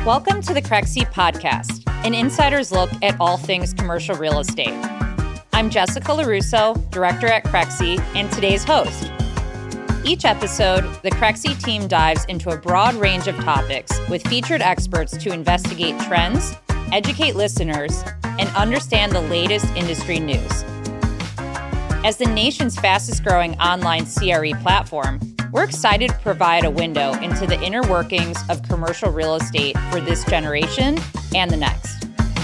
Welcome to the Crexi Podcast, an insider's look at all things commercial real estate. I'm Jessica LaRusso, director at Crexi, and today's host. Each episode, the Crexi team dives into a broad range of topics with featured experts to investigate trends, educate listeners, and understand the latest industry news. As the nation's fastest growing online CRE platform, we're excited to provide a window into the inner workings of commercial real estate for this generation and the next.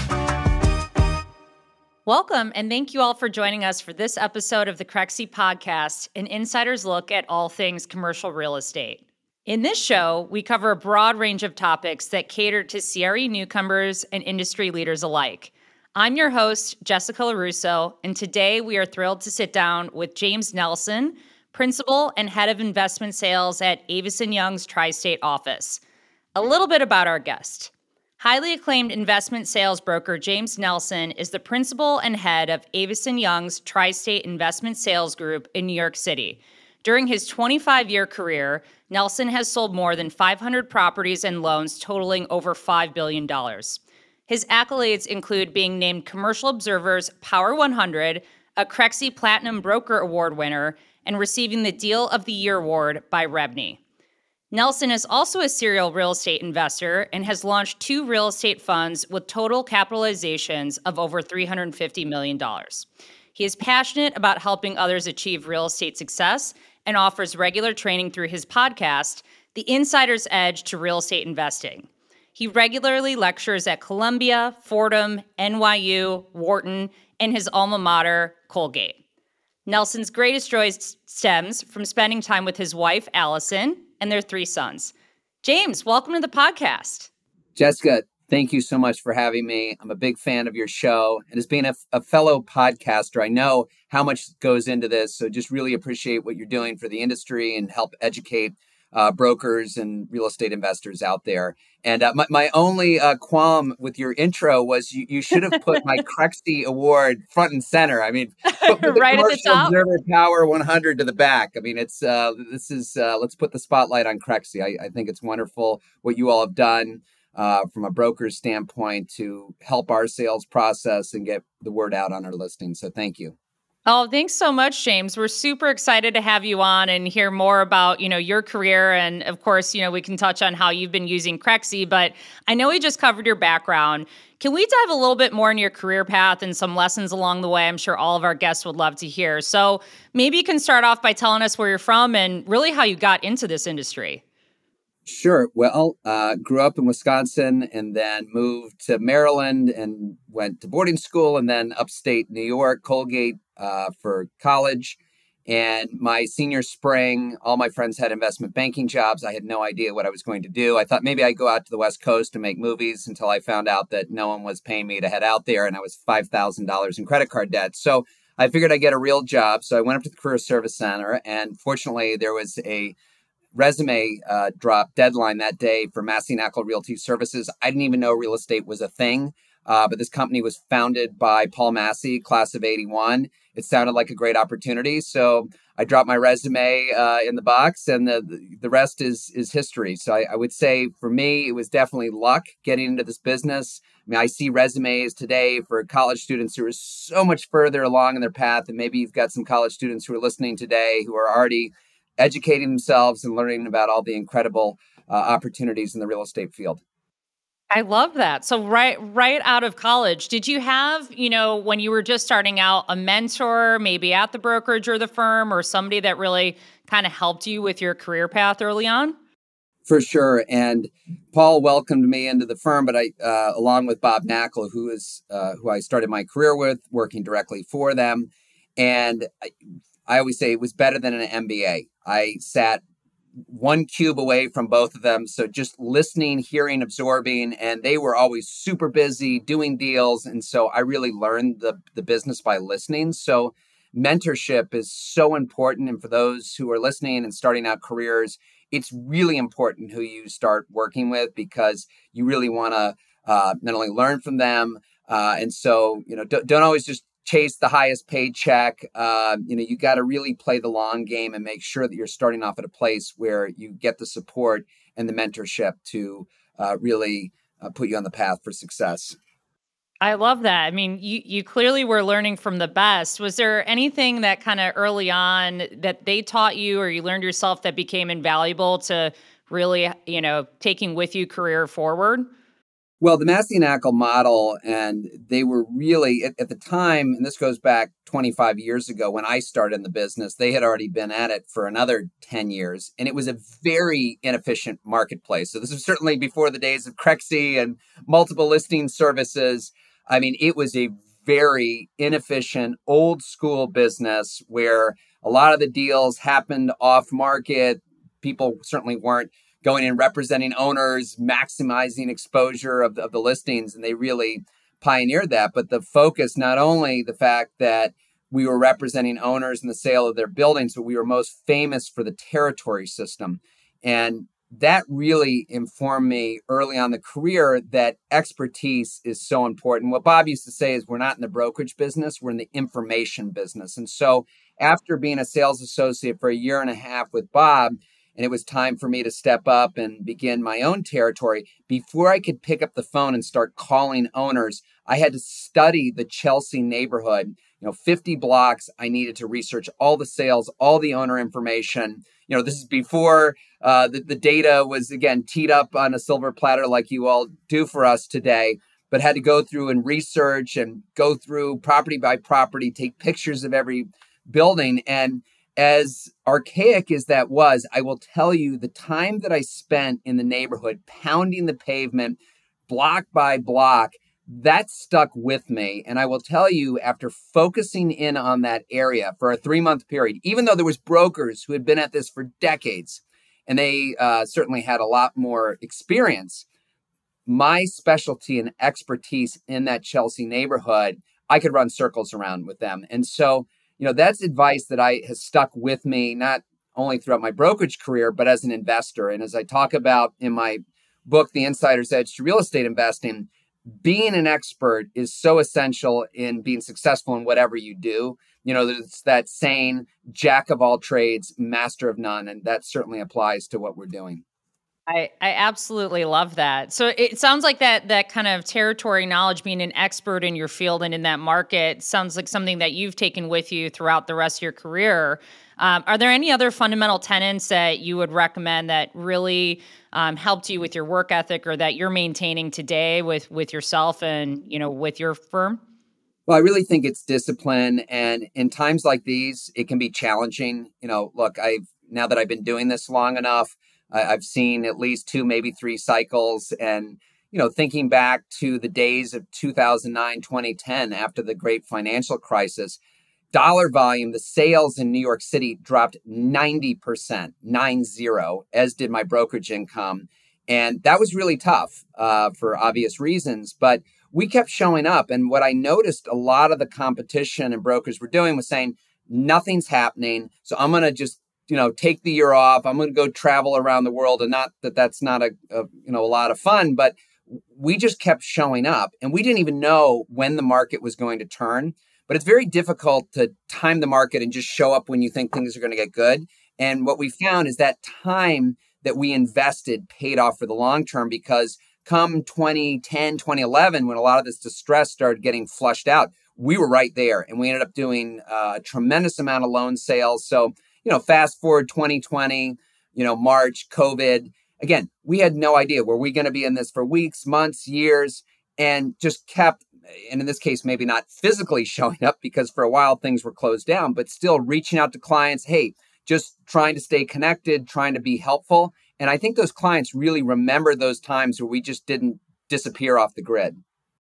Welcome, and thank you all for joining us for this episode of the Crexi Podcast, an insider's look at all things commercial real estate. In this show, we cover a broad range of topics that cater to CRE newcomers and industry leaders alike. I'm your host, Jessica LaRusso, and today we are thrilled to sit down with James Nelson, Principal and Head of Investment Sales at Avison Young's Tri-State office. A little bit about our guest. Highly acclaimed investment sales broker James Nelson is the Principal and Head of Avison Young's Tri-State Investment Sales Group in New York City. During his 25-year career, Nelson has sold more than 500 properties and loans totaling over $5 billion. His accolades include being named Commercial Observer's Power 100, a Crexi Platinum Broker Award winner, and receiving the Deal of the Year award by REBNY. Nelson is also a serial real estate investor and has launched 2 real estate funds with total capitalizations of over $350 million. He is passionate about helping others achieve real estate success and offers regular training through his podcast, The Insider's Edge to Real Estate Investing. He regularly lectures at Columbia, Fordham, NYU, Wharton, and his alma mater, Colgate. Nelson's greatest joy stems from spending time with his wife, Allison, and their 3 sons. James, welcome to the podcast. Jessica, thank you so much for having me. I'm a big fan of your show. And as being a fellow podcaster, I know how much goes into this. So just really appreciate what you're doing for the industry and help educate brokers and real estate investors out there. And my only qualm with your intro was you should have put my Crexi award front and center. I mean, put the right at the top. Observer Power 100 to the back. I mean, let's put the spotlight on Crexi. I think it's wonderful what you all have done from a broker's standpoint to help our sales process and get the word out on our listings. So thank you. Oh, thanks so much, James. We're super excited to have you on and hear more about, your career. And of course, we can touch on how you've been using Crexi, but I know we just covered your background. Can we dive a little bit more into your career path and some lessons along the way? I'm sure all of our guests would love to hear. So maybe you can start off by telling us where you're from and really how you got into this industry. Sure. Well, grew up in Wisconsin and then moved to Maryland and went to boarding school and then upstate New York, Colgate, for college. And my senior spring, all my friends had investment banking jobs. I had no idea what I was going to do. I thought maybe I'd go out to the West Coast and make movies until I found out that no one was paying me to head out there and I was $5,000 in credit card debt. So I figured I'd get a real job. So I went up to the Career Service Center and fortunately there was a resume drop deadline that day for Massey Knakal Realty Services. I didn't even know real estate was a thing, but this company was founded by Paul Massey, class of 81. It sounded like a great opportunity. So I dropped my resume in the box and the rest is history. So I would say for me, it was definitely luck getting into this business. I mean, I see resumes today for college students who are so much further along in their path. And maybe you've got some college students who are listening today who are already educating themselves and learning about all the incredible opportunities in the real estate field. I love that. So right out of college, did you have, when you were just starting out, a mentor, maybe at the brokerage or the firm, or somebody that really kind of helped you with your career path early on? For sure. And Paul welcomed me into the firm, but I, along with Bob Knakal, who I started my career with, working directly for them. And I always say it was better than an MBA. I sat one cube away from both of them. So just listening, hearing, absorbing, and they were always super busy doing deals. And so I really learned the business by listening. So mentorship is so important. And for those who are listening and starting out careers, it's really important who you start working with because you really want to not only learn from them. And so, don't always just chase the highest paid check. You got to really play the long game and make sure that you're starting off at a place where you get the support and the mentorship to really put you on the path for success. I love that. I mean, you clearly were learning from the best. Was there anything that kind of early on that they taught you or you learned yourself that became invaluable to really, taking with you career forward? Well, the Massey-Knakal model, and they were really, at the time, and this goes back 25 years ago when I started in the business, they had already been at it for another 10 years, and it was a very inefficient marketplace. So this was certainly before the days of Crexi and multiple listing services. I mean, it was a very inefficient, old school business where a lot of the deals happened off market. People certainly weren't going in representing owners, maximizing exposure of the listings, and they really pioneered that. But the focus, not only the fact that we were representing owners in the sale of their buildings, but we were most famous for the territory system. And that really informed me early on in the career that expertise is so important. What Bob used to say is we're not in the brokerage business, we're in the information business. And so after being a sales associate for a year and a half with Bob, and it was time for me to step up and begin my own territory, before I could pick up the phone and start calling owners, I had to study the Chelsea neighborhood. 50 blocks. I needed to research all the sales, all the owner information. This is before the data was, again, teed up on a silver platter like you all do for us today, but had to go through and research and go through property by property, take pictures of every building. And as archaic as that was, I will tell you the time that I spent in the neighborhood pounding the pavement block by block, that stuck with me. And I will tell you, after focusing in on that area for a 3-month period, even though there was brokers who had been at this for decades, and they certainly had a lot more experience, my specialty and expertise in that Chelsea neighborhood, I could run circles around with them. And so that's advice that has stuck with me, not only throughout my brokerage career, but as an investor. And as I talk about in my book, The Insider's Edge to Real Estate Investing, being an expert is so essential in being successful in whatever you do. There's that saying, jack of all trades, master of none. And that certainly applies to what we're doing. I absolutely love that. So it sounds like that kind of territory knowledge, being an expert in your field and in that market, sounds like something that you've taken with you throughout the rest of your career. Are there any other fundamental tenets that you would recommend that really helped you with your work ethic or that you're maintaining today with yourself and with your firm? Well, I really think it's discipline. And in times like these, it can be challenging. Look, now that I've been doing this long enough, I've seen at least 2, maybe 3 cycles. And, thinking back to the days of 2009, 2010, after the great financial crisis, dollar volume, the sales in New York City dropped 90%, 90, as did my brokerage income. And that was really tough for obvious reasons. But we kept showing up. And what I noticed a lot of the competition and brokers were doing was saying, nothing's happening. So I'm going to just take the year off. I'm going to go travel around the world. And not that that's not a lot of fun, but we just kept showing up and we didn't even know when the market was going to turn. But it's very difficult to time the market and just show up when you think things are going to get good. And what we found is that time that we invested paid off for the long term, because come 2010, 2011, when a lot of this distress started getting flushed out, we were right there. And we ended up doing a tremendous amount of loan sales. So fast forward 2020, March, COVID. Again, we had no idea. Were we going to be in this for weeks, months, years, and just kept, and in this case, maybe not physically showing up because for a while things were closed down, but still reaching out to clients. Hey, just trying to stay connected, trying to be helpful. And I think those clients really remember those times where we just didn't disappear off the grid.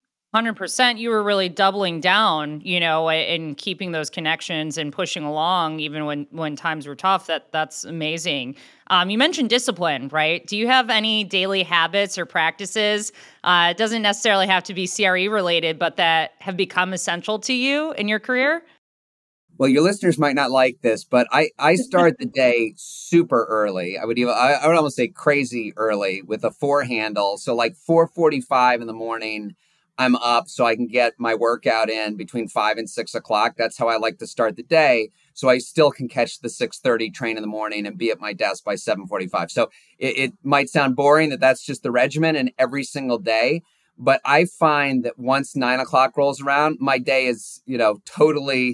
100%. You were really doubling down, and keeping those connections and pushing along even when times were tough. That's amazing. You mentioned discipline, right? Do you have any daily habits or practices? It doesn't necessarily have to be CRE related, but that have become essential to you in your career? Well, your listeners might not like this, but I start the day super early. I would almost say crazy early with a 4 handle. So like 4:45 in the morning, I'm up so I can get my workout in between 5 and 6 o'clock. That's how I like to start the day. So I still can catch the 6:30 train in the morning and be at my desk by 7:45. So it might sound boring that that's just the regimen and every single day. But I find that once 9 o'clock rolls around, my day is, totally,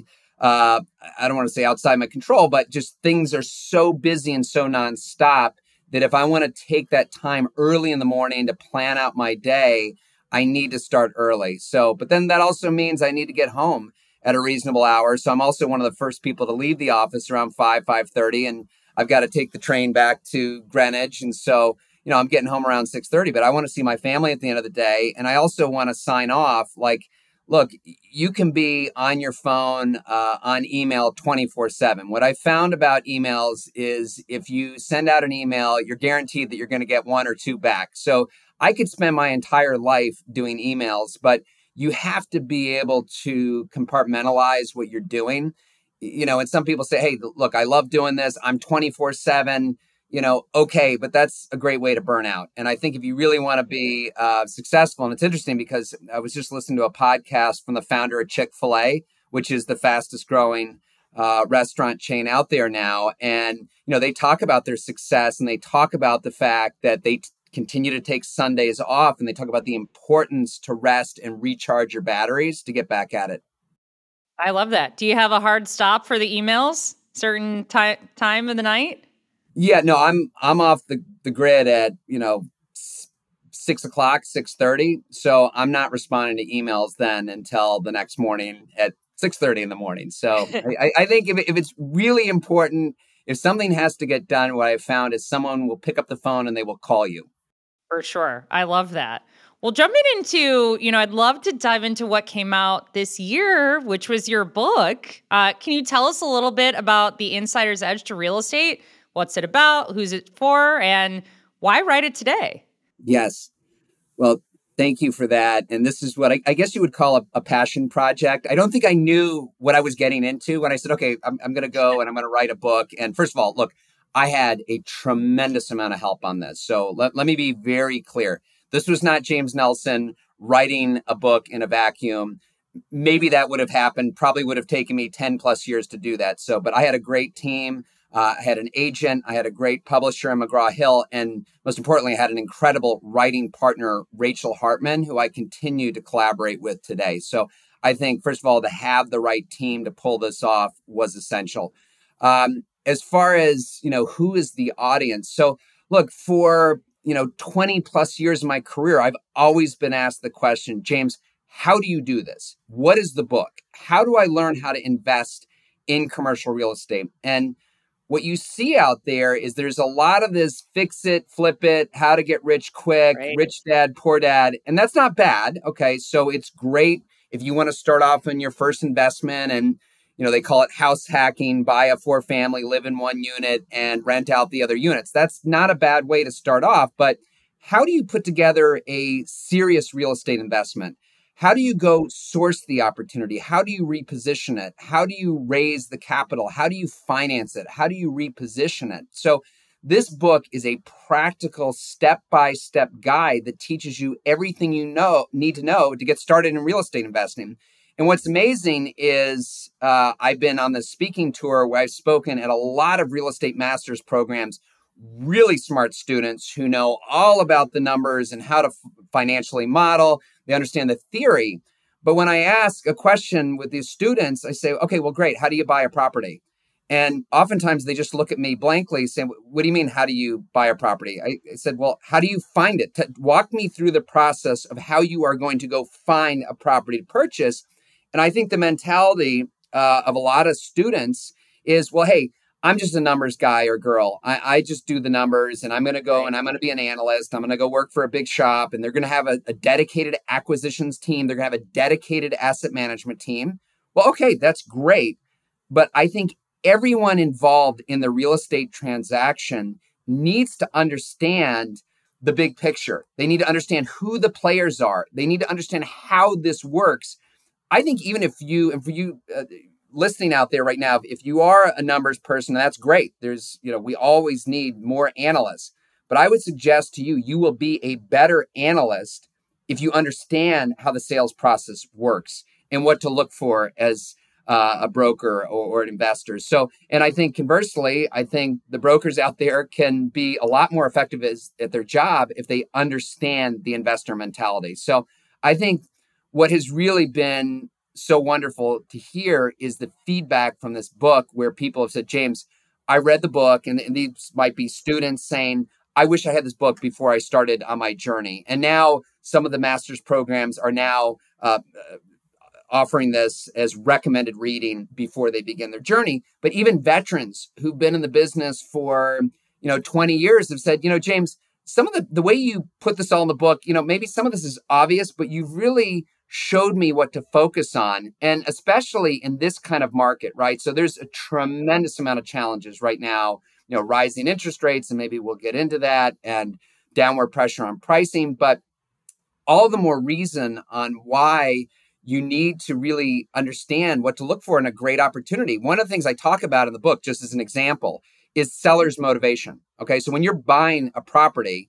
I don't want to say outside my control, but just things are so busy and so nonstop that if I want to take that time early in the morning to plan out my day, I need to start early. So, but then that also means I need to get home at a reasonable hour. So I'm also one of the first people to leave the office around 5:30, and I've got to take the train back to Greenwich. And so, I'm getting home around 6:30, but I want to see my family at the end of the day. And I also want to sign off. Like, look, you can be on your phone, on email 24/7. What I found about emails is if you send out an email, you're guaranteed that you're going to get one or two back. So I could spend my entire life doing emails, but you have to be able to compartmentalize what you're doing. And some people say, hey, look, I love doing this. I'm 24/7, okay, but that's a great way to burn out. And I think if you really want to be successful, and it's interesting because I was just listening to a podcast from the founder of Chick-fil-A, which is the fastest growing restaurant chain out there now. And, they talk about their success and they talk about the fact that they continue to take Sundays off, and they talk about the importance to rest and recharge your batteries to get back at it. I love that. Do you have a hard stop for the emails? Certain time of the night? Yeah, no, I'm off the grid at 6 o'clock, 6:30. So I'm not responding to emails then until the next morning at 6:30 in the morning. So I think if it's really important, if something has to get done, what I've found is someone will pick up the phone and they will call you. For sure. I love that. Well, jumping into, I'd love to dive into what came out this year, which was your book. Can you tell us a little bit about The Insider's Edge to Real Estate? What's it about? Who's it for? And why write it today? Yes. Well, thank you for that. And this is what I guess you would call a passion project. I don't think I knew what I was getting into when I said, okay, I'm going to go and I'm going to write a book. And first of all, look, I had a tremendous amount of help on this. So let me be very clear. This was not James Nelson writing a book in a vacuum. Maybe that would have happened, probably would have taken me 10 plus years to do that. So, but I had a great team. I had an agent. I had a great publisher in McGraw-Hill. And most importantly, I had an incredible writing partner, Rachel Hartman, who I continue to collaborate with today. So I think, first of all, to have the right team to pull this off was essential. As far as, who is the audience? So look, for, 20 plus years of my career, I've always been asked the question, James, how do you do this? What is the book? How do I learn how to invest in commercial real estate? And what you see out there is there's a lot of this fix it, flip it, how to get rich quick, Right. rich dad, poor dad. And that's not bad. Okay. So it's great if you want to start off in your first investment and, they call it house hacking, buy a 4-family, live in one unit and rent out the other units. That's not a bad way to start off. But how do you put together a serious real estate investment? How do you go source the opportunity? How do you reposition it? How do you raise the capital? How do you finance it? How do you reposition it? So this book is a practical step-by-step guide that teaches you everything you need to know to get started in real estate investing. And what's amazing is I've been on the speaking tour where I've spoken at a lot of real estate master's programs, really smart students who know all about the numbers and how to financially model. They understand the theory. But when I ask a question with these students, I say, okay, well, great. How do you buy a property? And oftentimes they just look at me blankly saying, what do you mean, how do you buy a property? I said, well, how do you find it? Walk me through the process of how you are going to go find a property to purchase. And I think the mentality of a lot of students is, well, hey, I'm just a numbers guy or girl. I just do the numbers and I'm going to go and I'm going to be an analyst. I'm going to go work for a big shop and they're going to have a dedicated acquisitions team. They're going to have a dedicated asset management team. Well, okay, that's great. But I think everyone involved in the real estate transaction needs to understand the big picture. They need to understand who the players are. They need to understand how this works. I think even if you, and for you listening out there right now, if you are a numbers person, that's great. There's, we always need more analysts. But I would suggest to you, you will be a better analyst if you understand how the sales process works and what to look for as a broker or an investor. So, and I think conversely, I think the brokers out there can be a lot more effective at their job if they understand the investor mentality. So I think what has really been so wonderful to hear is the feedback from this book where people have said, James, I read the book, and these might be students saying, I wish I had this book before I started on my journey. And now some of the master's programs are now offering this as recommended reading before they begin their journey. But even veterans who've been in the business for, 20 years have said, James, some of the way you put this all in the book, maybe some of this is obvious, but you've really showed me what to focus on. And especially in this kind of market, right? So there's a tremendous amount of challenges right now, rising interest rates, and maybe we'll get into that, and downward pressure on pricing, but all the more reason on why you need to really understand what to look for in a great opportunity. One of the things I talk about in the book, just as an example, is seller's motivation. Okay, so when you're buying a property,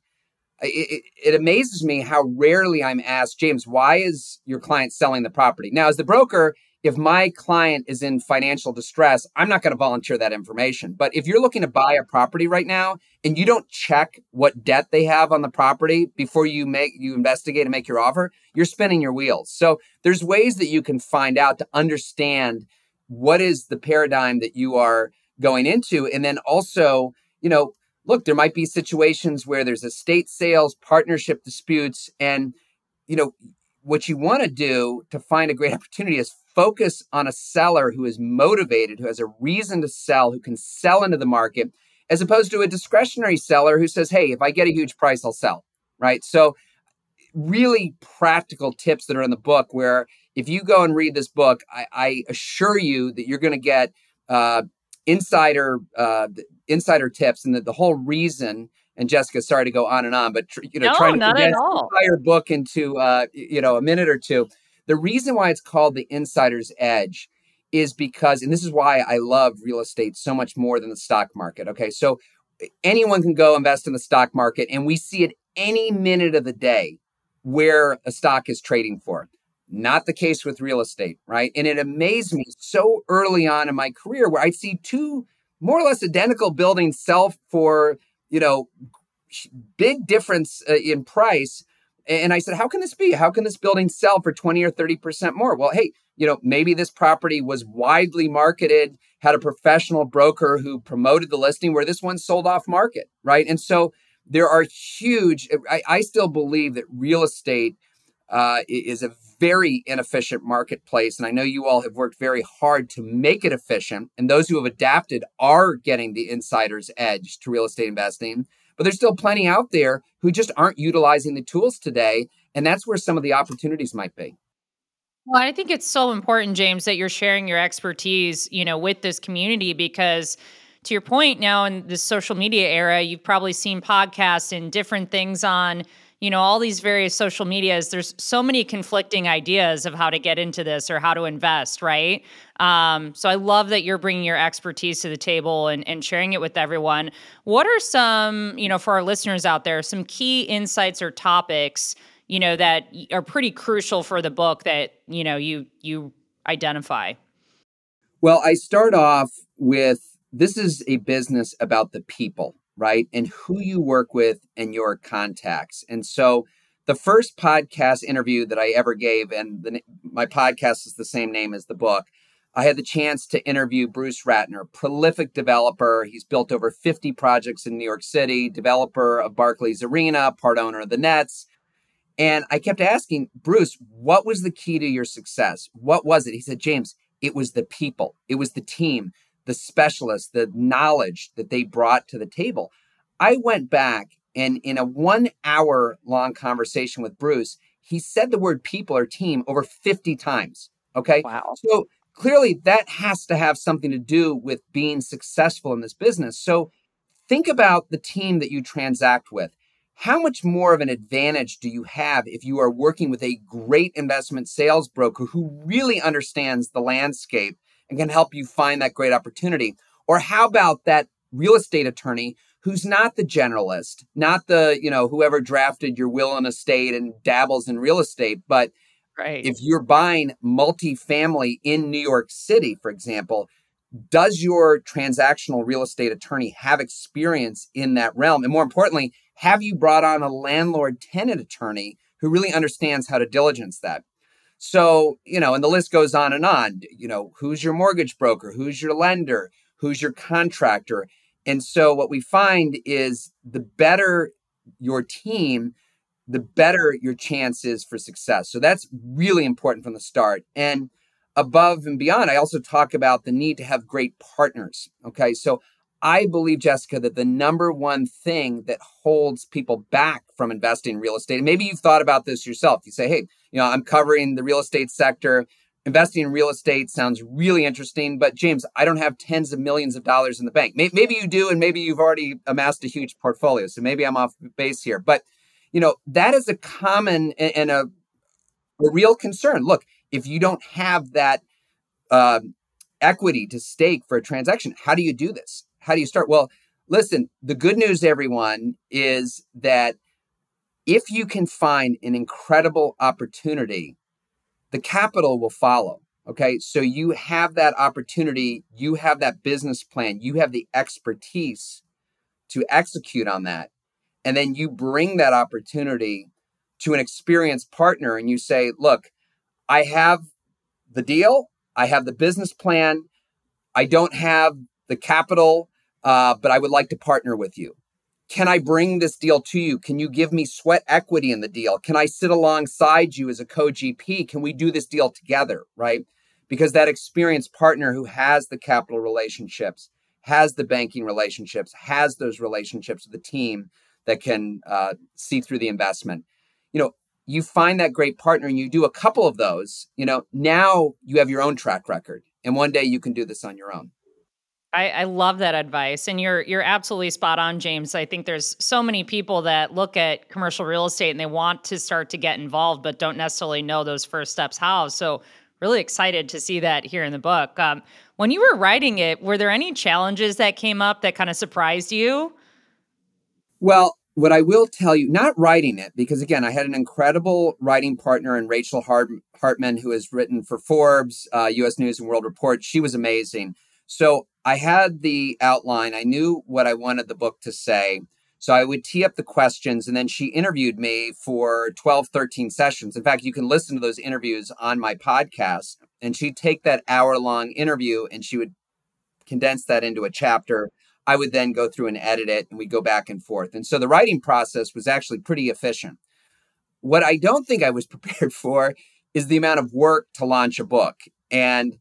it amazes me how rarely I'm asked, James, why is your client selling the property? Now, as the broker, if my client is in financial distress, I'm not going to volunteer that information. But if you're looking to buy a property right now and you don't check what debt they have on the property before you investigate and make your offer, you're spinning your wheels. So there's ways that you can find out to understand what is the paradigm that you are going into. And then also, look, there might be situations where there's estate sales, partnership disputes, and, what you want to do to find a great opportunity is focus on a seller who is motivated, who has a reason to sell, who can sell into the market, as opposed to a discretionary seller who says, hey, if I get a huge price, I'll sell, right? So really practical tips that are in the book where if you go and read this book, I assure you that you're going to get insider tips, and that the whole reason, and Jessica, sorry to go on and on, but No, trying to not at condense all. the entire book into a minute or two. The reason why it's called The Insider's Edge is because, and this is why I love real estate so much more than the stock market. Okay, so anyone can go invest in the stock market, and we see it any minute of the day where a stock is trading for. Not the case with real estate, right? And it amazed me so early on in my career where I'd see two more or less identical buildings sell for, big difference in price. And I said, how can this be? How can this building sell for 20 or 30% more? Well, hey, maybe this property was widely marketed, had a professional broker who promoted the listing, where this one sold off market, right? And so there are huge, I still believe that real estate is a very inefficient marketplace. And I know you all have worked very hard to make it efficient. And those who have adapted are getting the insider's edge to real estate investing. But there's still plenty out there who just aren't utilizing the tools today. And that's where some of the opportunities might be. Well, I think it's so important, James, that you're sharing your expertise, with this community, because to your point, now in this social media era, you've probably seen podcasts and different things on, all these various social medias. There's so many conflicting ideas of how to get into this or how to invest, right? So I love that you're bringing your expertise to the table and sharing it with everyone. What are some, for our listeners out there, some key insights or topics, that are pretty crucial for the book that, you identify? Well, I start off with, this is a business about the people, right? And who you work with and your contacts. And so the first podcast interview that I ever gave, and my podcast is the same name as the book, I had the chance to interview Bruce Ratner, prolific developer. He's built over 50 projects in New York City, developer of Barclays Arena, part owner of the Nets. And I kept asking, Bruce, what was the key to your success? What was it? He said, James, it was the people. It was the team, the specialists, the knowledge that they brought to the table. I went back, and in a 1 hour long conversation with Bruce, he said the word people or team over 50 times. Okay. Wow. So clearly that has to have something to do with being successful in this business. So think about the team that you transact with. How much more of an advantage do you have if you are working with a great investment sales broker who really understands the landscape and can help you find that great opportunity? Or how about that real estate attorney who's not the generalist, not the, whoever drafted your will and estate and dabbles in real estate. But Right. if you're buying multifamily in New York City, for example, does your transactional real estate attorney have experience in that realm? And more importantly, have you brought on a landlord tenant attorney who really understands how to diligence that? So, and the list goes on and on. Who's your mortgage broker? Who's your lender? Who's your contractor? And so what we find is the better your team, the better your chances for success. So that's really important from the start. And above and beyond, I also talk about the need to have great partners. Okay. So I believe, Jessica, that the number one thing that holds people back from investing in real estate, and maybe you've thought about this yourself. You say, hey, I'm covering the real estate sector. Investing in real estate sounds really interesting, but James, I don't have tens of millions of dollars in the bank. Maybe you do, and maybe you've already amassed a huge portfolio. So maybe I'm off base here. But, that is a common and a real concern. Look, if you don't have that equity to stake for a transaction, how do you do this? How do you start? Well, listen, the good news, everyone, is that if you can find an incredible opportunity, the capital will follow. Okay. So you have that opportunity, you have that business plan, you have the expertise to execute on that. And then you bring that opportunity to an experienced partner and you say, look, I have the deal, I have the business plan, I don't have the capital, but I would like to partner with you. Can I bring this deal to you? Can you give me sweat equity in the deal? Can I sit alongside you as a co-GP? Can we do this deal together, right? Because that experienced partner who has the capital relationships, has the banking relationships, has those relationships with the team that can see through the investment. You find that great partner and you do a couple of those, now you have your own track record. And one day you can do this on your own. I love that advice. And you're absolutely spot on, James. I think there's so many people that look at commercial real estate and they want to start to get involved, but don't necessarily know those first steps how. So really excited to see that here in the book. When you were writing it, were there any challenges that came up that kind of surprised you? Well, what I will tell you, not writing it, because again, I had an incredible writing partner in Rachel Hartman, who has written for Forbes, U.S. News and World Report. She was amazing. So I had the outline. I knew what I wanted the book to say. So I would tee up the questions, and then she interviewed me for 12, 13 sessions. In fact, you can listen to those interviews on my podcast, and she'd take that hour-long interview and she would condense that into a chapter. I would then go through and edit it, and we'd go back and forth. And so the writing process was actually pretty efficient. What I don't think I was prepared for is the amount of work to launch a book. And,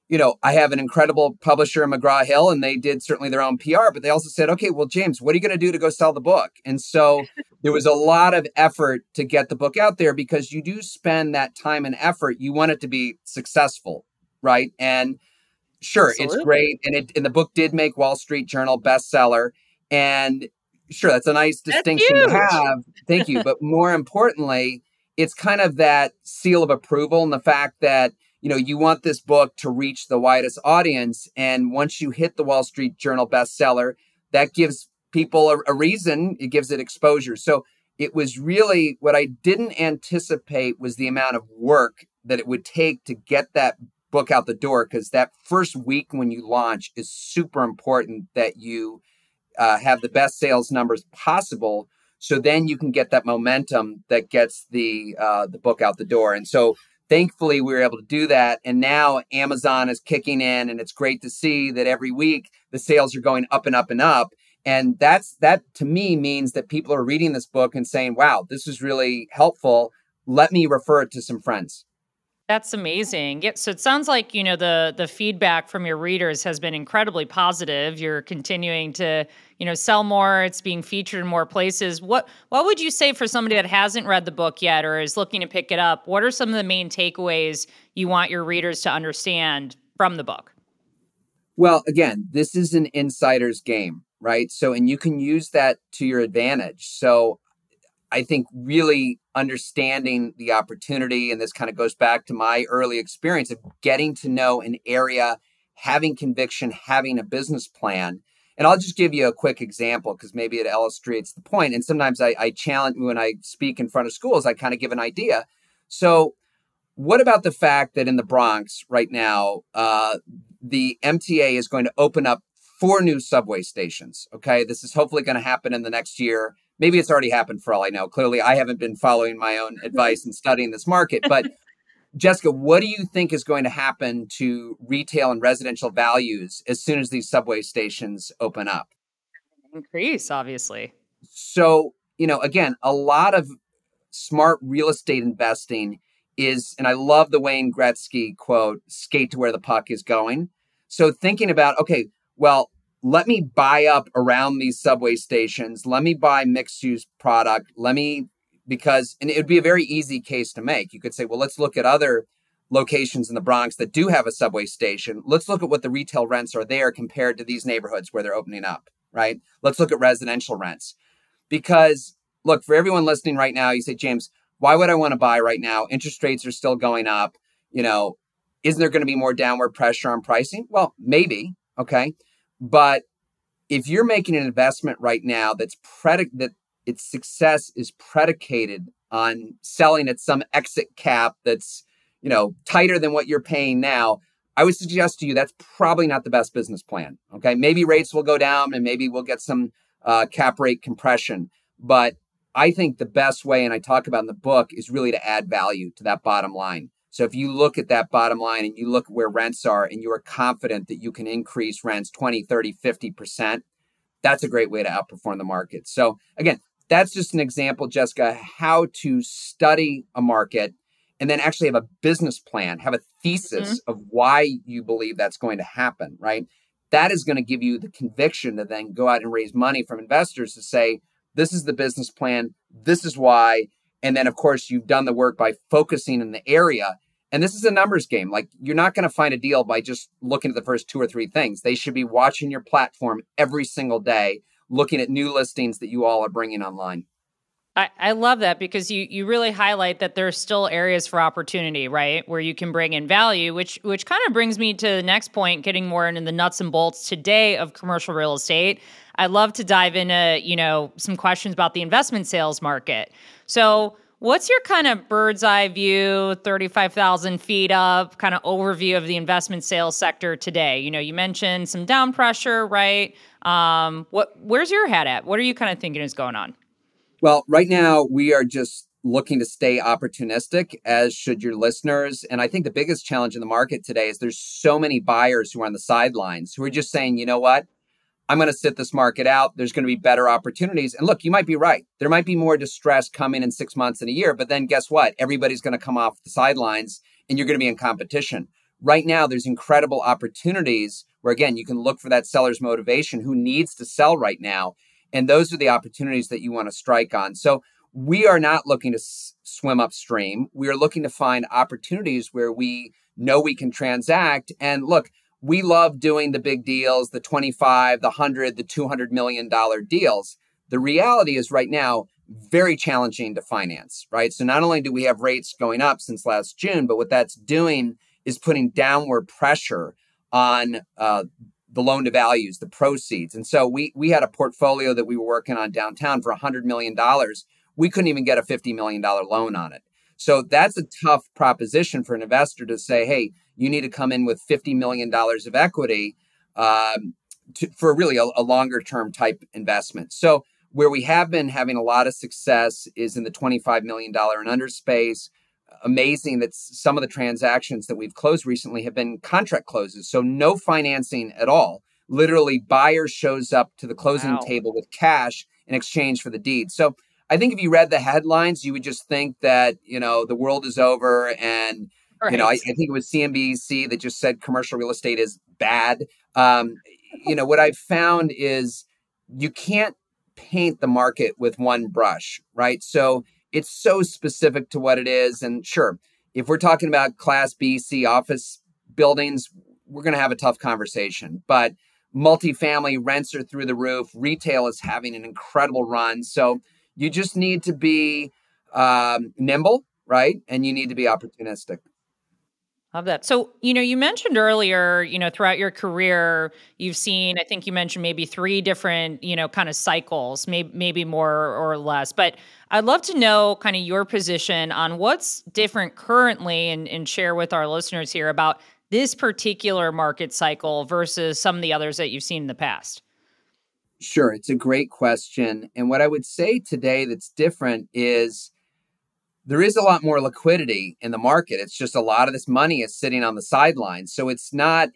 I have an incredible publisher, McGraw-Hill, and they did certainly their own PR, but they also said, okay, well, James, what are you going to do to go sell the book? And so there was a lot of effort to get the book out there because you do spend that time and effort. You want it to be successful, right? And sure, Absolutely. it's great. And the book did make Wall Street Journal bestseller. And sure, that's a nice That's distinction to huge. have. Thank you. But more importantly, it's kind of that seal of approval and the fact that, you want this book to reach the widest audience. And once you hit the Wall Street Journal bestseller, that gives people a reason, it gives it exposure. So it was really what I didn't anticipate was the amount of work that it would take to get that book out the door, because that first week when you launch is super important that you have the best sales numbers possible. So then you can get that momentum that gets the book out the door. And so thankfully we were able to do that. And now Amazon is kicking in, and it's great to see that every week the sales are going up and up and up. And that to me means that people are reading this book and saying, wow, this is really helpful. Let me refer it to some friends. That's amazing. Yeah, so it sounds like, the feedback from your readers has been incredibly positive. You're continuing to, sell more. It's being featured in more places. What would you say for somebody that hasn't read the book yet or is looking to pick it up? What are some of the main takeaways you want your readers to understand from the book? Well, again, this is an insider's game, right? So, and you can use that to your advantage. So I think really understanding the opportunity, and this kind of goes back to my early experience of getting to know an area, having conviction, having a business plan. And I'll just give you a quick example because maybe it illustrates the point. And sometimes I challenge when I speak in front of schools, I kind of give an idea. So what about the fact that in the Bronx right now, the MTA is going to open up 4 new subway stations? Okay, this is hopefully going to happen in the next year. Maybe it's already happened for all I know. Clearly, I haven't been following my own advice and studying this market. But Jessica, what do you think is going to happen to retail and residential values as soon as these subway stations open up? Increase, obviously. So, again, a lot of smart real estate investing is, and I love the Wayne Gretzky quote, skate to where the puck is going. So thinking about, okay, well, let me buy up around these subway stations. Let me buy mixed use product. And it would be a very easy case to make. You could say, well, let's look at other locations in the Bronx that do have a subway station. Let's look at what the retail rents are there compared to these neighborhoods where they're opening up, right? Let's look at residential rents. Because look, for everyone listening right now, you say, James, why would I want to buy right now? Interest rates are still going up. Isn't there going to be more downward pressure on pricing? Well, maybe. Okay. But if you're making an investment right now that its success is predicated on selling at some exit cap that's, tighter than what you're paying now, I would suggest to you that's probably not the best business plan. Okay. Maybe rates will go down and maybe we'll get some cap rate compression. But I think the best way, and I talk about in the book, is really to add value to that bottom line. So if you look at that bottom line and you look at where rents are and you are confident that you can increase rents 20, 30, 50%, that's a great way to outperform the market. So again, that's just an example, Jessica, how to study a market and then actually have a business plan, have a thesis of why you believe that's going to happen, right? That is going to give you the conviction to then go out and raise money from investors to say, this is the business plan, this is why. And then, of course, you've done the work by focusing in the area. And this is a numbers game. Like, you're not going to find a deal by just looking at the first 2 or 3 things. They should be watching your platform every single day, looking at new listings that you all are bringing online. I love that because you really highlight that there are still areas for opportunity, right? Where you can bring in value, which kind of brings me to the next point, getting more into the nuts and bolts today of commercial real estate. I'd love to dive into, some questions about the investment sales market. So what's your kind of bird's eye view, 35,000 feet up, kind of overview of the investment sales sector today? You mentioned some down pressure, right? Where's your head at? What are you kind of thinking is going on? Well, right now we are just looking to stay opportunistic, as should your listeners. And I think the biggest challenge in the market today is there's so many buyers who are on the sidelines who are just saying, you know what? I'm going to sit this market out. There's going to be better opportunities. And look, you might be right. There might be more distress coming in 6 months and a year, but then guess what? Everybody's going to come off the sidelines and you're going to be in competition. Right now, there's incredible opportunities where, again, you can look for that seller's motivation who needs to sell right now. And those are the opportunities that you want to strike on. So we are not looking to swim upstream. We are looking to find opportunities where we know we can transact. And look, we love doing the big deals, the 25, the 100, the $200 million deals. The reality is right now, very challenging to finance, right? So not only do we have rates going up since last June, but what that's doing is putting downward pressure on the loan to values, the proceeds. And so we had a portfolio that we were working on downtown for $100 million. We couldn't even get a $50 million loan on it. So that's a tough proposition for an investor to say, hey, you need to come in with $50 million of equity for really a longer term type investment. So where we have been having a lot of success is in the $25 million and under space. Amazing that some of the transactions that we've closed recently have been contract closes. So no financing at all. Literally, buyer shows up to the closing table with cash in exchange for the deed. So I think if you read the headlines, you would just think that, the world is over. And, right. I think it was CNBC that just said commercial real estate is bad. What I've found is you can't paint the market with one brush, right? So it's so specific to what it is. And sure, if we're talking about Class B, C office buildings, we're going to have a tough conversation. But multifamily rents are through the roof. Retail is having an incredible run. So you just need to be nimble, right? And you need to be opportunistic. Love that. So, you mentioned earlier, throughout your career, you've seen, I think you mentioned maybe three different, kind of cycles, maybe more or less. But I'd love to know kind of your position on what's different currently and share with our listeners here about this particular market cycle versus some of the others that you've seen in the past. Sure, it's a great question. And what I would say today that's different is there is a lot more liquidity in the market. It's just a lot of this money is sitting on the sidelines. So it's not,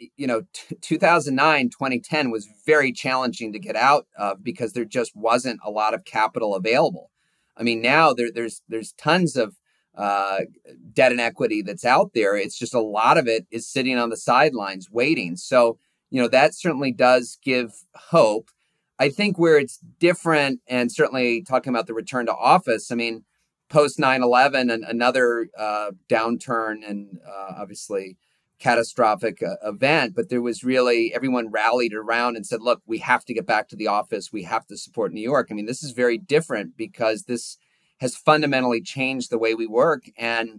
2009, 2010 was very challenging to get out of because there just wasn't a lot of capital available. I mean, now there's tons of debt and equity that's out there. It's just a lot of it is sitting on the sidelines waiting. So, that certainly does give hope. I think where it's different, and certainly talking about the return to office, I mean, post 9/11 and another downturn and obviously catastrophic event, but there was really everyone rallied around and said, look, we have to get back to the office. We have to support New York. I mean, this is very different because this has fundamentally changed the way we work. And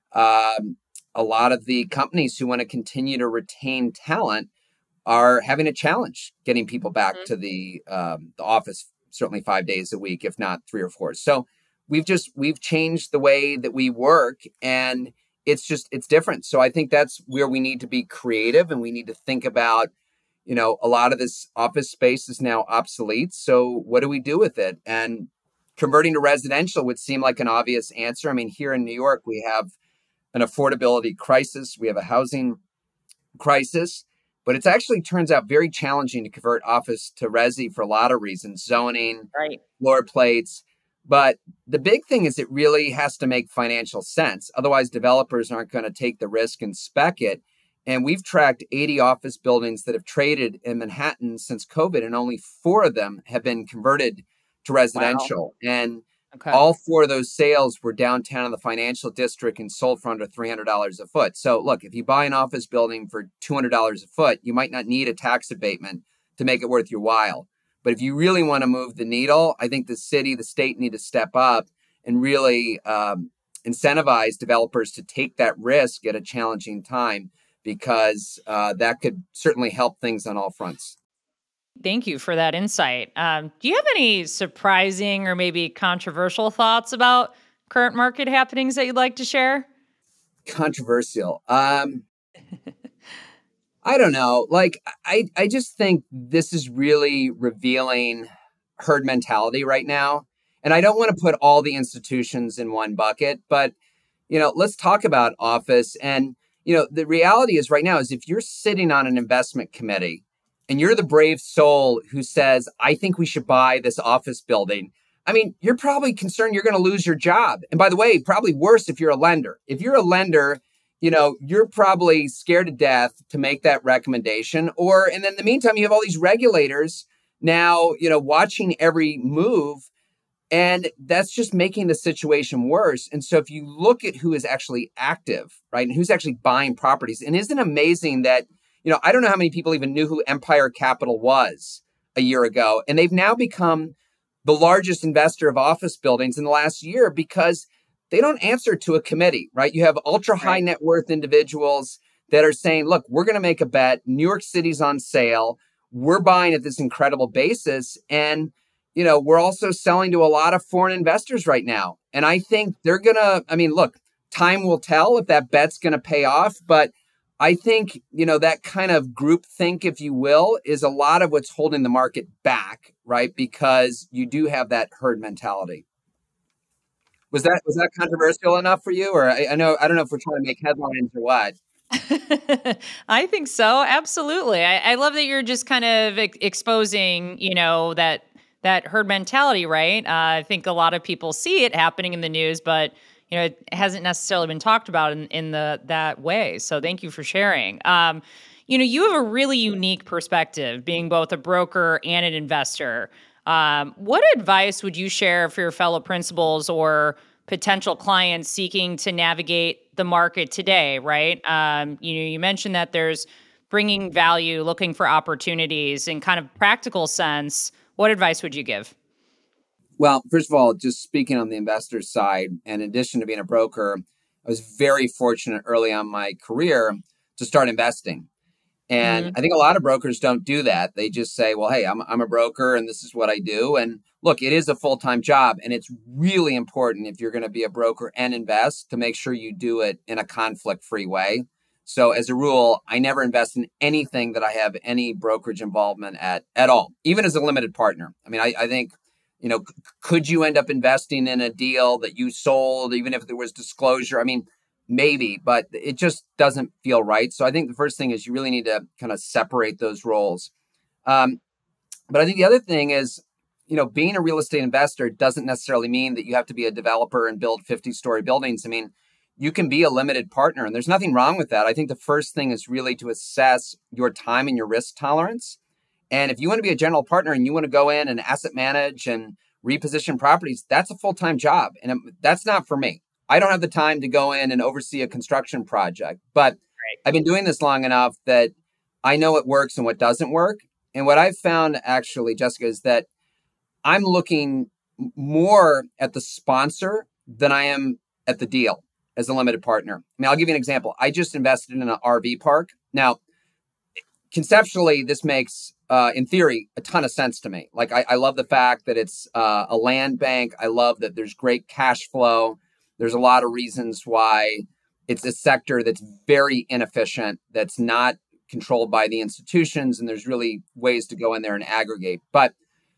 a lot of the companies who want to continue to retain talent are having a challenge getting people back to the office, certainly 5 days a week, if not 3 or 4. So we've changed the way that we work, and it's different. So I think that's where we need to be creative, and we need to think about, a lot of this office space is now obsolete. So what do we do with it? And converting to residential would seem like an obvious answer. I mean, here in New York, we have an affordability crisis. We have a housing crisis. But it's actually turns out very challenging to convert office to resi for a lot of reasons, zoning, Right. floor plates. But the big thing is it really has to make financial sense. Otherwise, developers aren't going to take the risk and spec it. And we've tracked 80 office buildings that have traded in Manhattan since COVID, and only 4 of them have been converted to residential. Wow. And Okay. all 4 of those sales were downtown in the financial district and sold for under $300 a foot. So look, if you buy an office building for $200 a foot, you might not need a tax abatement to make it worth your while. But if you really want to move the needle, I think the city, the state need to step up and really incentivize developers to take that risk at a challenging time, because that could certainly help things on all fronts. Thank you for that insight. Do you have any surprising or maybe controversial thoughts about current market happenings that you'd like to share? Controversial. I don't know. Like, I just think this is really revealing herd mentality right now. And I don't want to put all the institutions in one bucket, but, let's talk about office. And, the reality is right now is if you're sitting on an investment committee and you're the brave soul who says, I think we should buy this office building, I mean, you're probably concerned you're going to lose your job. And by the way, probably worse if you're a lender. If you're a lender, you're probably scared to death to make that recommendation. And then in the meantime, you have all these regulators now, watching every move. And that's just making the situation worse. And so if you look at who is actually active, right, and who's actually buying properties, and isn't it amazing that, I don't know how many people even knew who Empire Capital was a year ago. And they've now become the largest investor of office buildings in the last year because they don't answer to a committee, right? You have ultra high net worth individuals that are saying, look, we're going to make a bet. New York City's on sale. We're buying at this incredible basis. And, we're also selling to a lot of foreign investors right now. And I think they're going to, look, time will tell if that bet's going to pay off. But I think, that kind of groupthink, if you will, is a lot of what's holding the market back, right? Because you do have that herd mentality. Was that controversial enough for you? Or I don't know if we're trying to make headlines or what. I think so. Absolutely. I love that you're just kind of exposing, that herd mentality, right? I think a lot of people see it happening in the news, but it hasn't necessarily been talked about in that way. So thank you for sharing. You have a really unique perspective, being both a broker and an investor. What advice would you share for your fellow principals or potential clients seeking to navigate the market today, right? You mentioned that there's bringing value, looking for opportunities in kind of practical sense. What advice would you give? Well, first of all, just speaking on the investor side, in addition to being a broker, I was very fortunate early on in my career to start investing. And Mm, I think a lot of brokers don't do that. They just say, well, hey, I'm a broker and this is what I do. And look, it is a full-time job. And it's really important if you're going to be a broker and invest to make sure you do it in a conflict-free way. So as a rule, I never invest in anything that I have any brokerage involvement at all, even as a limited partner. I mean, I think, could you end up investing in a deal that you sold, even if there was disclosure? I mean, maybe, but it just doesn't feel right. So I think the first thing is you really need to kind of separate those roles. Um, but I think the other thing is, being a real estate investor doesn't necessarily mean that you have to be a developer and build 50-story buildings. I mean, you can be a limited partner, and there's nothing wrong with that. I think the first thing is really to assess your time and your risk tolerance. And if you want to be a general partner and you want to go in and asset manage and reposition properties, that's a full-time job. And that's not for me. I don't have the time to go in and oversee a construction project, but I've been doing this long enough that I know what works and what doesn't work. And what I've found actually, Jessica, is that I'm looking more at the sponsor than I am at the deal as a limited partner. I mean, I'll give you an example. I just invested in an RV park. Now, conceptually, this makes, in theory, a ton of sense to me. Like, I love the fact that it's a land bank. I love that there's great cash flow. There's a lot of reasons why it's a sector that's very inefficient, that's not controlled by the institutions, and there's really ways to go in there and aggregate. But,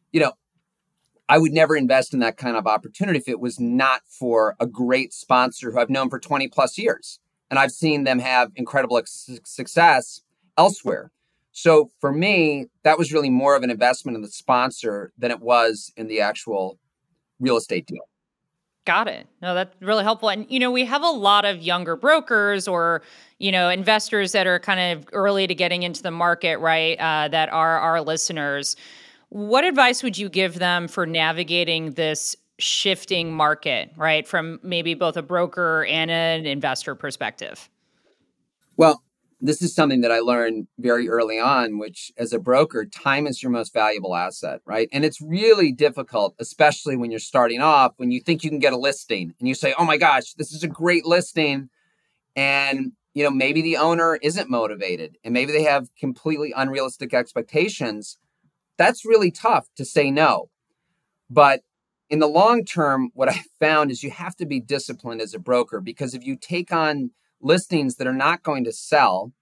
I would never invest in that kind of opportunity if it was not for a great sponsor who I've known for 20 plus years. And I've seen them have incredible success elsewhere. So for me, that was really more of an investment in the sponsor than it was in the actual real estate deal. got it. No, that's really helpful. And, we have a lot of younger brokers or, investors that are kind of early to getting into the market, right? That are our listeners. What advice would you give them for navigating this shifting market, right? From maybe both a broker and an investor perspective? Well, this is something that I learned very early on, which as a broker, time is your most valuable asset, right? And it's really difficult, especially when you're starting off, when you think you can get a listing and you say, oh my gosh, this is a great listing. And, maybe the owner isn't motivated and maybe they have completely unrealistic expectations. That's really tough to say no. But in the long term, what I found is you have to be disciplined as a broker, because if you take on listings that are not going to sell,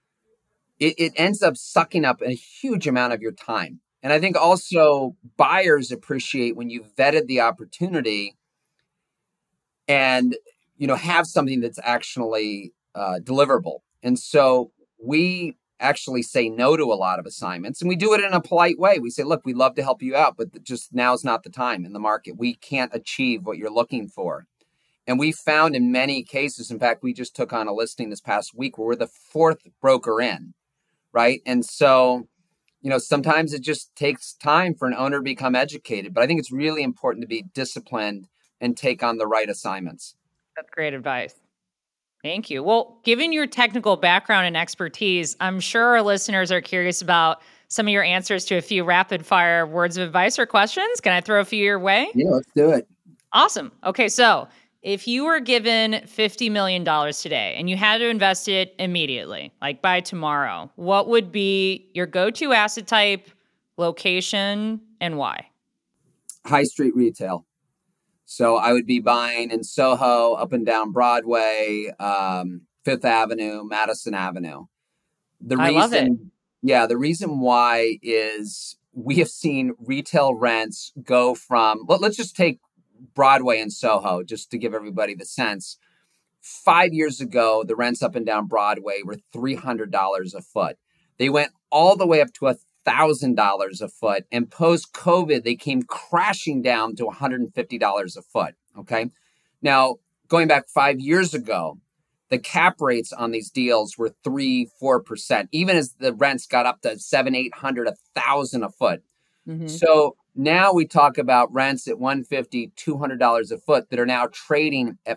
it ends up sucking up a huge amount of your time. And I think also buyers appreciate when you've vetted the opportunity and, have something that's actually deliverable. And so we actually say no to a lot of assignments, and we do it in a polite way. We say, look, we'd love to help you out, but just now's not the time in the market. We can't achieve what you're looking for. And we found in many cases, in fact, we just took on a listing this past week where we're the fourth broker in, right? And so, sometimes it just takes time for an owner to become educated, but I think it's really important to be disciplined and take on the right assignments. That's great advice. Thank you. Well, given your technical background and expertise, I'm sure our listeners are curious about some of your answers to a few rapid fire words of advice or questions. Can I throw a few your way? Yeah, let's do it. Awesome. Okay, so if you were given $50 million today and you had to invest it immediately, like by tomorrow, what would be your go-to asset type, location, and why? High street retail. So I would be buying in Soho, up and down Broadway, Fifth Avenue, Madison Avenue. I love it. The reason why is we have seen retail rents go from, let's just take Broadway and Soho, just to give everybody the sense. 5 years ago, the rents up and down Broadway were $300 a foot. They went all the way up to $1,000 a foot. And post-COVID, they came crashing down to $150 a foot. Okay. Now, going back 5 years ago, the cap rates on these deals were 3-4%, even as the rents got up to 700, 800, 1,000 a foot. Mm-hmm. So now we talk about rents at $150, $200 a foot that are now trading at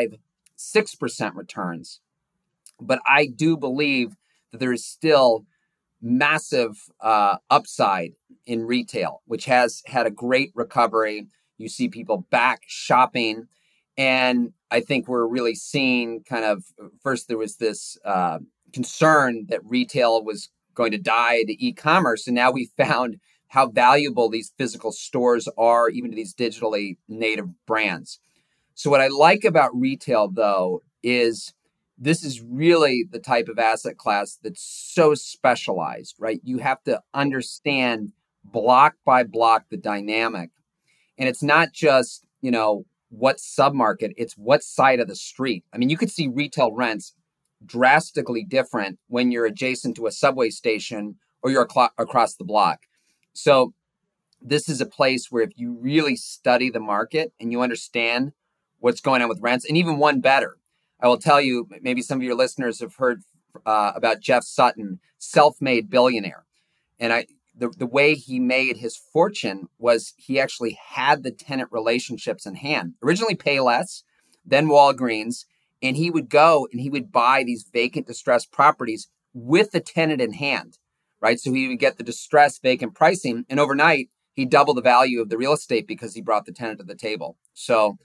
5-6% returns. But I do believe that there is still massive upside in retail, which has had a great recovery. You see people back shopping. And I think we're really seeing kind of, first there was this concern that retail was going to die to e-commerce. And now we found how valuable these physical stores are, even to these digitally native brands. So what I like about retail, though, is this is really the type of asset class that's so specialized, right? You have to understand block by block the dynamic. And it's not just, what submarket, it's what side of the street. I mean, you could see retail rents drastically different when you're adjacent to a subway station or you're across the block. So this is a place where if you really study the market and you understand what's going on with rents, and even one better, I will tell you, maybe some of your listeners have heard about Jeff Sutton, self-made billionaire. And the way he made his fortune was he actually had the tenant relationships in hand. Originally Payless, then Walgreens, and he would go and he would buy these vacant, distressed properties with the tenant in hand, right? So he would get the distressed vacant pricing, and overnight he'd double the value of the real estate because he brought the tenant to the table. So,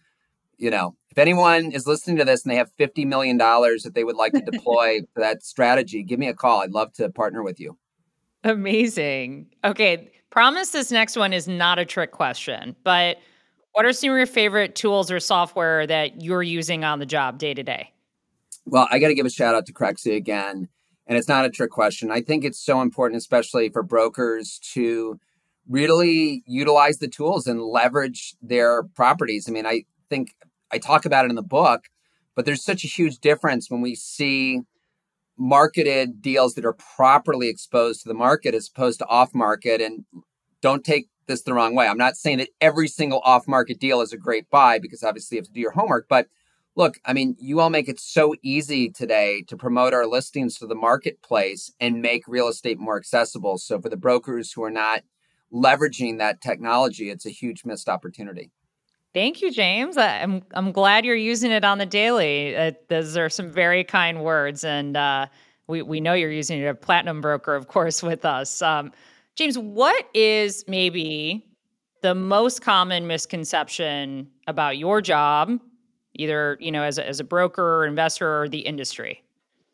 if anyone is listening to this and they have $50 million that they would like to deploy for that strategy, give me a call. I'd love to partner with you. Amazing. Okay. Promise this next one is not a trick question, but what are some of your favorite tools or software that you're using on the job day to day? Well, I got to give a shout out to Crexi again. And it's not a trick question. I think it's so important, especially for brokers, to really utilize the tools and leverage their properties. I mean, I think I talk about it in the book, but there's such a huge difference when we see marketed deals that are properly exposed to the market as opposed to off market. And don't take this the wrong way. I'm not saying that every single off market deal is a great buy, because obviously you have to do your homework. But look, I mean, you all make it so easy today to promote our listings to the marketplace and make real estate more accessible. So for the brokers who are not leveraging that technology, it's a huge missed opportunity. Thank you, James. I'm glad you're using it on the daily. Those are some very kind words, and we know you're using it. A platinum broker, of course, with us. James, what is maybe the most common misconception about your job, either as a broker or investor or the industry?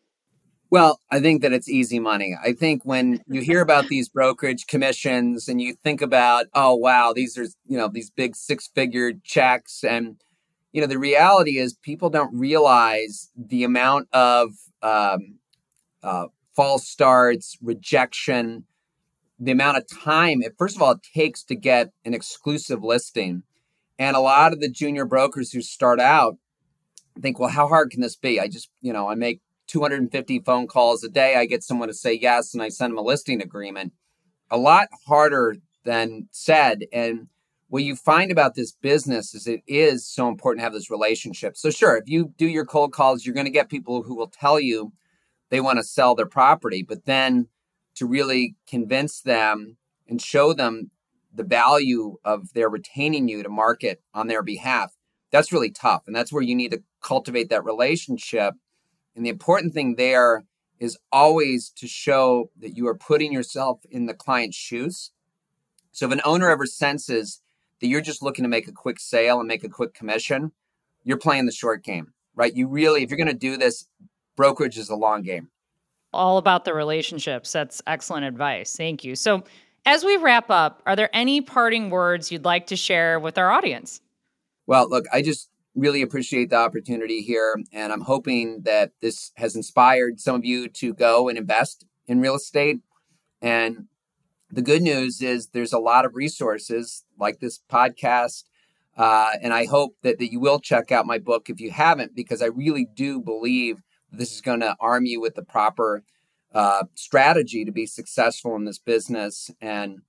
Well, I think that it's easy money. I think when you hear about these brokerage commissions and you think about, oh, wow, these are, these big 6-figure checks. And, the reality is people don't realize the amount of false starts, rejection, the amount of time, first of all, it takes to get an exclusive listing. And a lot of the junior brokers who start out think, well, how hard can this be? I just, I make 250 phone calls a day. I get someone to say yes, and I send them a listing agreement. A lot harder than said. And what you find about this business is it is so important to have this relationship. So sure, if you do your cold calls, you're going to get people who will tell you they want to sell their property, but then to really convince them and show them the value of their retaining you to market on their behalf, that's really tough. And that's where you need to cultivate that relationship. And the important thing there is always to show that you are putting yourself in the client's shoes. So if an owner ever senses that you're just looking to make a quick sale and make a quick commission, you're playing the short game, right? You really, if you're going to do this, brokerage is a long game. All about the relationships. That's excellent advice. Thank you. So as we wrap up, are there any parting words you'd like to share with our audience? Well, look, I just really appreciate the opportunity here. And I'm hoping that this has inspired some of you to go and invest in real estate. And the good news is there's a lot of resources like this podcast. And I hope that you will check out my book if you haven't, because I really do believe this is going to arm you with the proper strategy to be successful in this business. And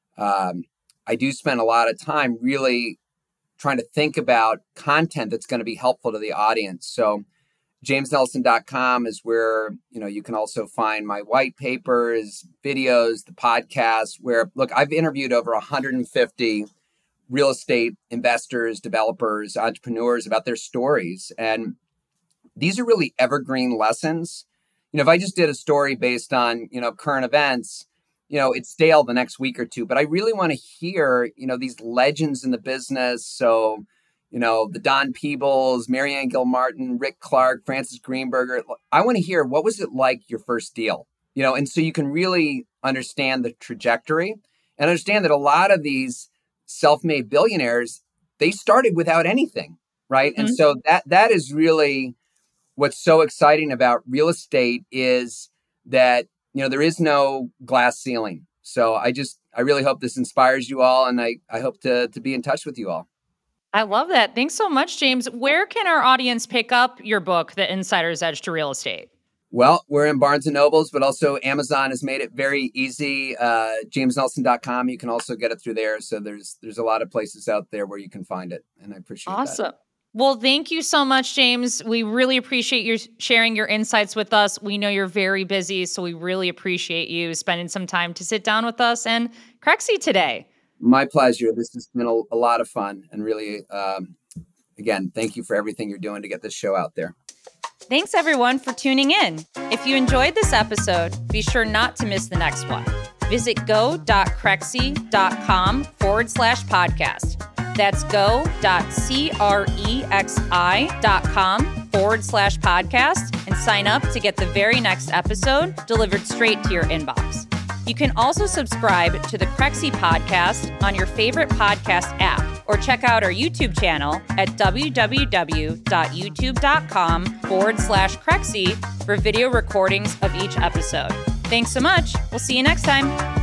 I do spend a lot of time really trying to think about content that's going to be helpful to the audience. So jamesnelson.com is where, you can also find my white papers, videos, the podcast, where, look, I've interviewed over 150 real estate investors, developers, entrepreneurs about their stories. And these are really evergreen lessons. If I just did a story based on, current events, it's stale the next week or two, but I really want to hear, these legends in the business. So, the Don Peebles, Marianne Gilmartin, Rick Clark, Francis Greenberger. I want to hear, what was it like your first deal? And so you can really understand the trajectory and understand that a lot of these self-made billionaires, they started without anything, right? Mm-hmm. And so that is really what's so exciting about real estate, is that, there is no glass ceiling. So I really hope this inspires you all, and I hope to be in touch with you all. I love that. Thanks so much, James. Where can our audience pick up your book, The Insider's Edge to Real Estate? Well, we're in Barnes & Nobles, but also Amazon has made it very easy. JamesNelson.com. You can also get it through there. So there's a lot of places out there where you can find it. And I appreciate that. Awesome. Well, thank you so much, James. We really appreciate you sharing your insights with us. We know you're very busy, so we really appreciate you spending some time to sit down with us and Crexi today. My pleasure. This has been a lot of fun. And really, again, thank you for everything you're doing to get this show out there. Thanks, everyone, for tuning in. If you enjoyed this episode, be sure not to miss the next one. Visit go.crexi.com/podcast. That's go.crexi.com/podcast and sign up to get the very next episode delivered straight to your inbox. You can also subscribe to the Crexi podcast on your favorite podcast app, or check out our YouTube channel at www.youtube.com/Crexi for video recordings of each episode. Thanks so much. We'll see you next time.